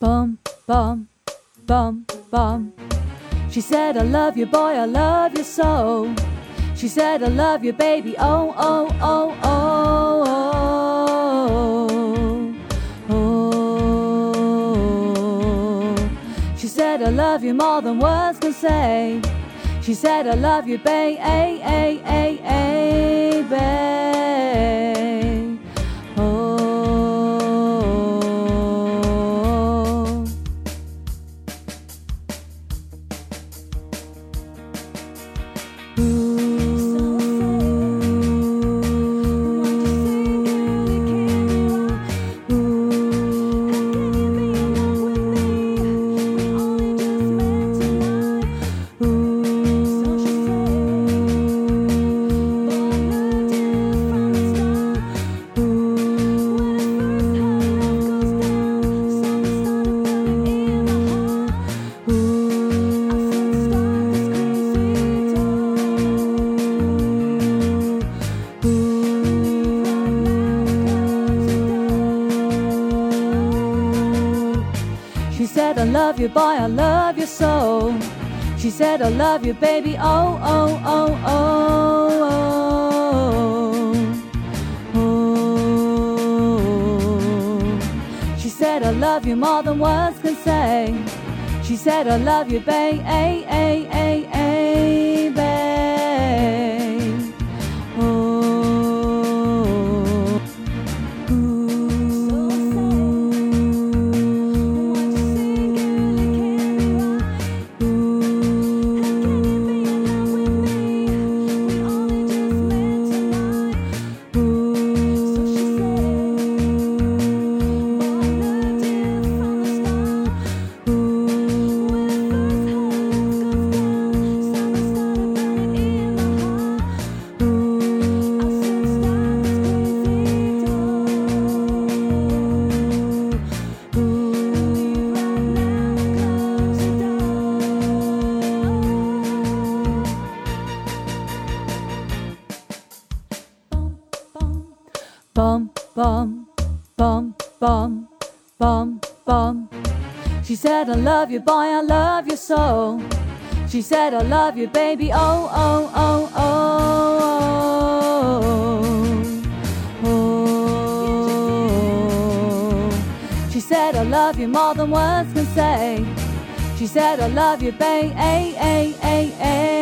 Bum, bum, bum, bum. She said, I love you, boy, I love you so. She said, I love you, baby, oh, oh, oh, oh, oh, oh. She said, I love you more than words can say. She said, I love you, babe, babe. Oh. She said, I love you, boy, I love you so. She said, I love you, baby, oh, oh, oh, oh, oh, oh. She said, I love you more than words can say. She said, I love you, babe, babe. Oh. Bum, bum, bum, bum, bum, bum. She said, I love you, boy, I love you so. She said, I love you, baby, oh, oh, oh, oh, oh. She said, I love you more than words can say. She said, I love you, babe,